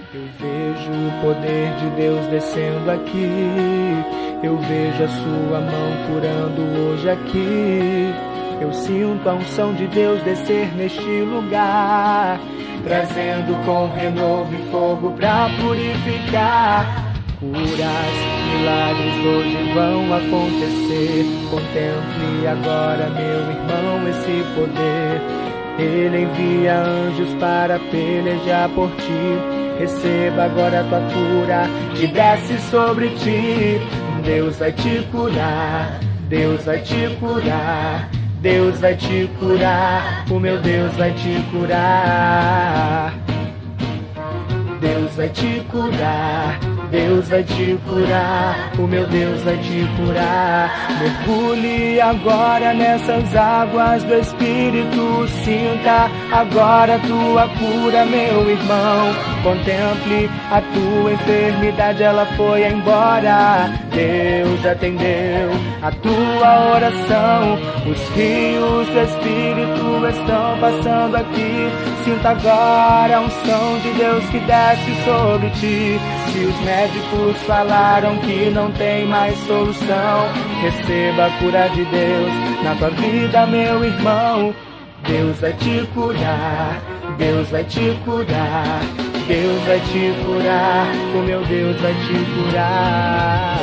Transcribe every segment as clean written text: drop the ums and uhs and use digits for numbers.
Eu vejo o poder de Deus descendo aqui. Eu vejo a sua mão curando hoje aqui. Eu sinto a unção de Deus descer neste lugar, trazendo com renovo e fogo pra purificar. Curas, milagres hoje vão acontecer. Contemple agora, meu irmão, esse poder. Ele envia anjos para pelejar por ti. Receba agora a tua cura que desce sobre ti. Deus vai te curar, Deus vai te curar, Deus vai te curar, o meu Deus vai te curar. Deus vai te curar, Deus vai te curar, o meu Deus vai te curar. Mergulhe agora nessas águas do Espírito, sinta agora a tua cura, meu irmão. Contemple a tua enfermidade, ela foi embora. Deus atendeu a tua oração. Os rios do Espírito estão passando aqui. Sinta agora a unção de Deus que desce sobre ti. Se os médicos falaram que não tem mais solução, receba a cura de Deus na tua vida, meu irmão. Deus vai te curar, Deus vai te curar, Deus vai te curar, o meu Deus vai te curar.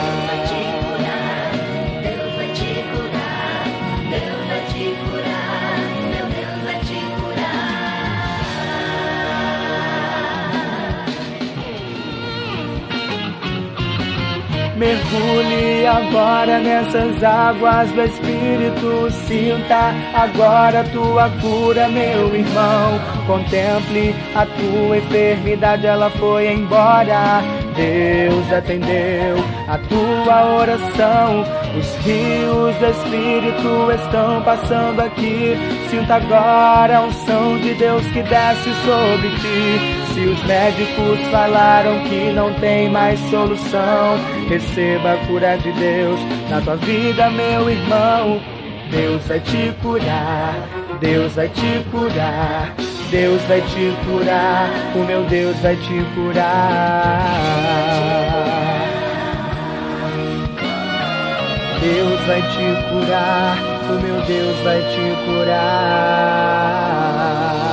Deus vai te curar, Deus vai te curar, meu Deus vai te curar. Mergulhe agora nessas águas do Espírito, sinta agora a tua cura, meu irmão. Contemple a tua enfermidade, ela foi embora. Deus atendeu a tua oração. Os rios do Espírito estão passando aqui. Sinta agora a unção de Deus que desce sobre ti. Se os médicos falaram que não tem mais solução, receba a cura de Deus na tua vida, meu irmão. Deus vai te curar, Deus vai te curar, Deus vai te curar, o meu Deus vai te curar. Deus vai te curar, o meu Deus vai te curar.